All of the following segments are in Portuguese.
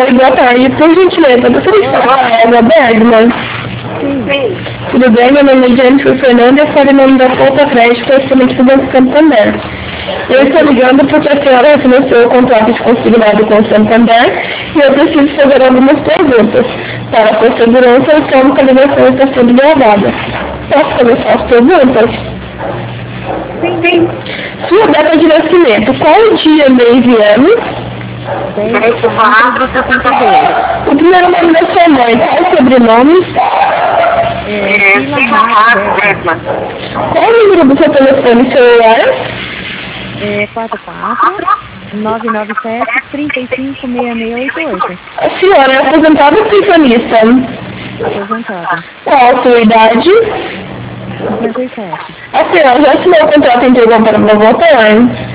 Oi, boa tarde. Por gentileza, eu gostaria de falar com a Eva Bergman. Sim. Tudo bem? Meu nome é Jennifer Fernanda e eu falo em nome da Conta Crédito, excelente do Banco Santander. Eu estou ligando porque a senhora refinanciou o contrato de consignado com o Santander e eu preciso fazer algumas perguntas. Para a sua segurança, a sua localização está sendo gravada. Posso começar as perguntas? Sim. Sua data de nascimento, qual o dia, mês e ano? 10/4/72. O primeiro nome da sua mãe, qual o sobrenome? Sheila Marques Bergman. Qual o número do seu telefone celular? 44-997-356688. A senhora é aposentada ou pensionista? Aposentada. Qual a sua idade? 57. A senhora já assinou o contrato integral para votar?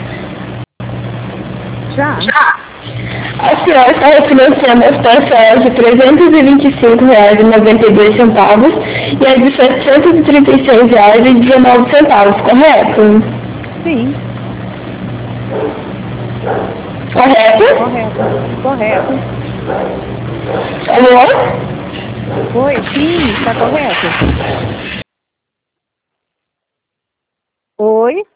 Já? A senhora está refinanciando as parcelas de R$ 325,92 e as de R$ 736,19, correto? Sim. Correto? Correto. Alô? Oi, sim, está correto. Oi?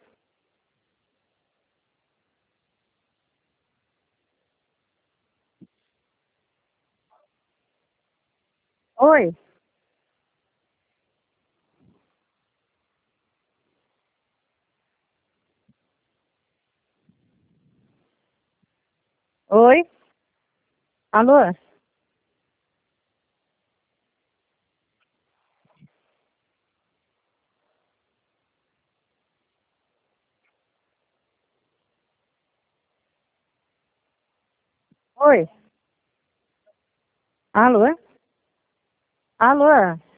Oi? Oi? Alô? Oi? Alô? Alô?